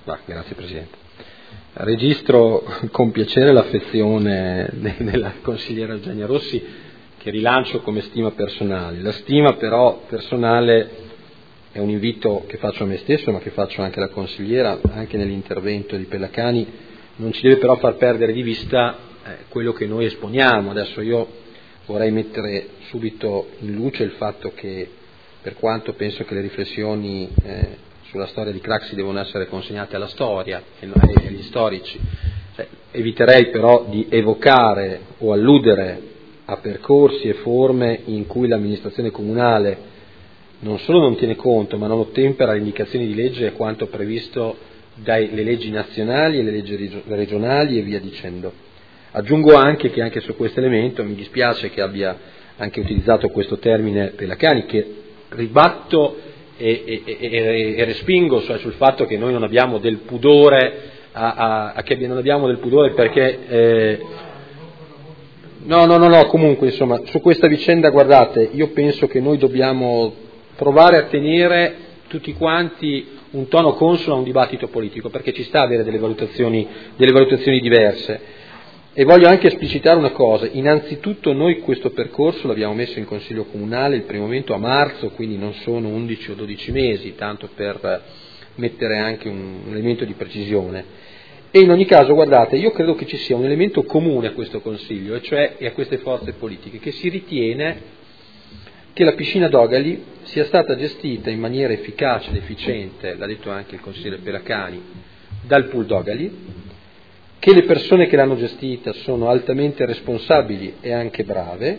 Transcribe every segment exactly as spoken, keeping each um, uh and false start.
Ah, grazie Presidente. Registro con piacere l'affezione della consigliera Eugenia Rossi, che rilancio come stima personale. La stima però personale è un invito che faccio a me stesso, ma che faccio anche alla consigliera, anche nell'intervento di Pellacani, non ci deve però far perdere di vista eh, quello che noi esponiamo. Adesso io vorrei mettere subito in luce il fatto che, per quanto penso che le riflessioni eh, sulla storia di Craxi devono essere consegnate alla storia e agli storici, cioè, eviterei però di evocare o alludere a percorsi e forme in cui l'amministrazione comunale non solo non tiene conto, ma non ottempera alle indicazioni di legge e quanto previsto dalle leggi nazionali e le leggi regionali e via dicendo. Aggiungo anche che anche su questo elemento mi dispiace che abbia anche utilizzato questo termine Pellacani, che ribatto e, e, e, e respingo, cioè sul fatto che noi non abbiamo del pudore, a, a, a che non abbiamo del pudore perché... Eh, no, no, no, no, comunque insomma, su questa vicenda guardate, io penso che noi dobbiamo provare a tenere tutti quanti un tono consono a un dibattito politico, perché ci sta a avere delle valutazioni, delle valutazioni diverse. E voglio anche esplicitare una cosa: innanzitutto noi questo percorso l'abbiamo messo in Consiglio Comunale il primo momento a marzo, quindi non sono undici o dodici mesi, tanto per mettere anche un, un elemento di precisione. E in ogni caso, guardate, io credo che ci sia un elemento comune a questo Consiglio, e cioè e a queste forze politiche, che si ritiene che la piscina Dogali sia stata gestita in maniera efficace ed efficiente, l'ha detto anche il consigliere Pellacani, dal pool Dogali, che le persone che l'hanno gestita sono altamente responsabili e anche brave.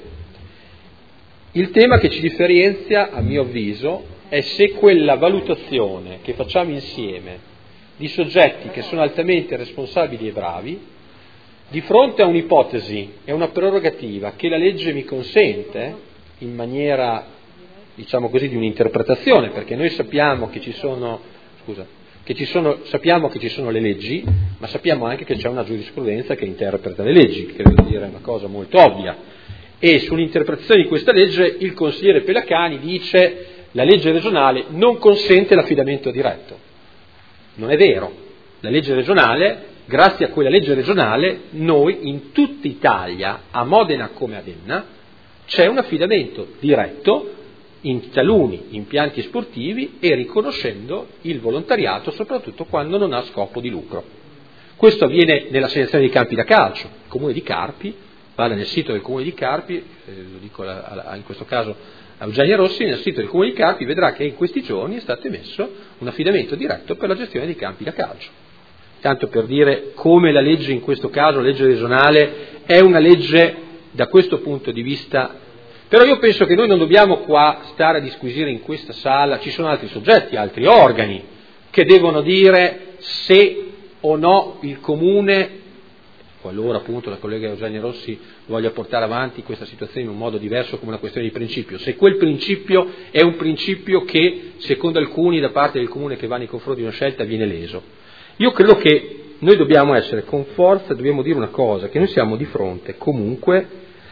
Il tema che ci differenzia, a mio avviso, è se quella valutazione che facciamo insieme di soggetti che sono altamente responsabili e bravi, di fronte a un'ipotesi e una prerogativa che la legge mi consente, in maniera, diciamo così, di un'interpretazione, perché noi sappiamo che ci sono, scusa, che ci sono, sappiamo che ci sono le leggi, ma sappiamo anche che c'è una giurisprudenza che interpreta le leggi, che credo dire è una cosa molto ovvia. E sull'interpretazione di questa legge il consigliere Pellacani dice: la legge regionale non consente l'affidamento diretto. Non è vero. La legge regionale, grazie a quella legge regionale, noi in tutta Italia, a Modena come a Enna, c'è un affidamento diretto in taluni impianti sportivi e riconoscendo il volontariato, soprattutto quando non ha scopo di lucro. Questo avviene nell'assegnazione dei campi da calcio. Il comune di Carpi, vada nel sito del comune di Carpi, eh, lo dico a, a, in questo caso a Eugenia Rossi, nel sito del comune di Carpi vedrà che in questi giorni è stato emesso un affidamento diretto per la gestione dei campi da calcio. Tanto per dire come la legge, in questo caso la legge regionale, è una legge da questo punto di vista. Però io penso che noi non dobbiamo qua stare a disquisire in questa sala, ci sono altri soggetti, altri organi che devono dire se o no il comune, qualora appunto la collega Eugenia Rossi voglia portare avanti questa situazione in un modo diverso come una questione di principio, se quel principio è un principio che secondo alcuni da parte del comune che va nei confronti di una scelta viene leso. Io credo che noi dobbiamo essere con forza, dobbiamo dire una cosa, che noi siamo di fronte comunque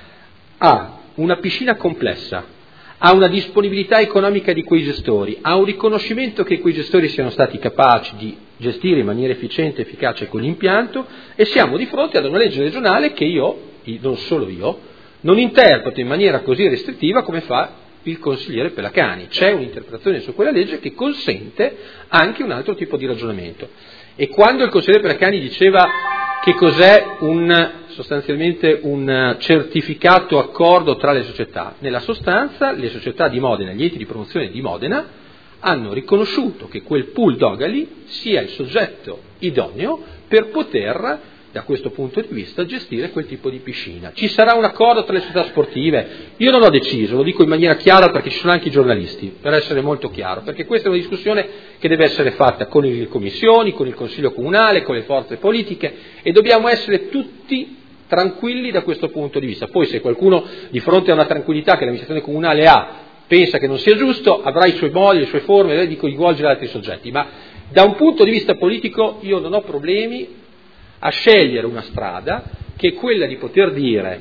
a una piscina complessa, a una disponibilità economica di quei gestori, a un riconoscimento che quei gestori siano stati capaci di gestire in maniera efficiente e efficace quell'impianto, e siamo di fronte ad una legge regionale che io, non solo io, non interpreto in maniera così restrittiva come fa il consigliere Pellacani. C'è un'interpretazione su quella legge che consente anche un altro tipo di ragionamento. E quando il consigliere Pellacani diceva che cos'è un, sostanzialmente un certificato accordo tra le società, nella sostanza le società di Modena, gli enti di promozione di Modena, hanno riconosciuto che quel pool Dogali sia il soggetto idoneo per poter, da questo punto di vista, gestire quel tipo di piscina. Ci sarà un accordo tra le società sportive? Io non ho deciso, lo dico in maniera chiara perché ci sono anche i giornalisti, per essere molto chiaro, perché questa è una discussione che deve essere fatta con le commissioni, con il Consiglio Comunale, con le forze politiche, e dobbiamo essere tutti tranquilli da questo punto di vista. Poi se qualcuno di fronte a una tranquillità che l'amministrazione comunale ha pensa che non sia giusto, avrà i suoi modi, le sue forme di coinvolgere altri soggetti, ma da un punto di vista politico io non ho problemi a scegliere una strada che è quella di poter dire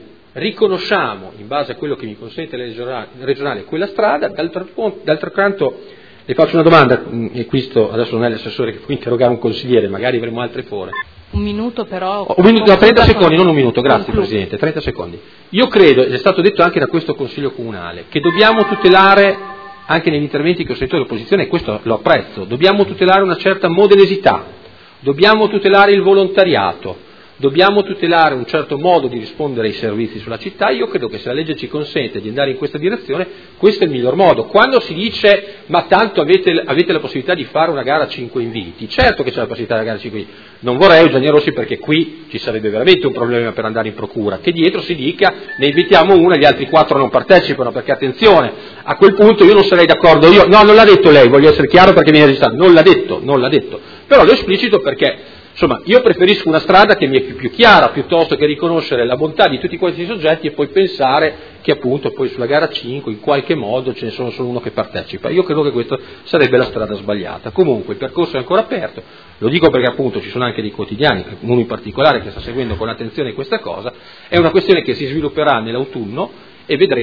riconosciamo in base a quello che mi consente la legge regionale quella strada, d'altro, d'altro canto Le faccio una domanda, e questo adesso non è l'assessore che può interrogare un consigliere, magari avremo altre fore. Un minuto però... Un minuto, no, trenta secondi, non un minuto, grazie concludo. Presidente, trenta secondi. Io credo, ed è stato detto anche da questo Consiglio Comunale, che dobbiamo tutelare, anche negli interventi che ho sentito dell'opposizione, e questo lo apprezzo, dobbiamo tutelare una certa modelesità, dobbiamo tutelare il volontariato, dobbiamo tutelare un certo modo di rispondere ai servizi sulla città. Io credo che se la legge ci consente di andare in questa direzione, questo è il miglior modo. Quando si dice ma tanto avete, avete la possibilità di fare una gara a cinque inviti, certo che c'è la possibilità di gara a cinque inviti, non vorrei Eugenia Rossi perché qui ci sarebbe veramente un problema per andare in procura, che dietro si dica ne invitiamo uno e gli altri quattro non partecipano, perché attenzione, a quel punto io non sarei d'accordo, io, no non l'ha detto lei, voglio essere chiaro perché mi è registrato, non l'ha detto, non l'ha detto, però lo esplicito perché insomma, io preferisco una strada che mi è più, più chiara, piuttosto che riconoscere la bontà di tutti questi soggetti e poi pensare che appunto poi sulla gara cinque in qualche modo ce ne sono solo uno che partecipa. Io credo che questa sarebbe la strada sbagliata. Comunque il percorso è ancora aperto, lo dico perché appunto ci sono anche dei quotidiani, uno in particolare che sta seguendo con attenzione questa cosa, è una questione che si svilupperà nell'autunno e vedremo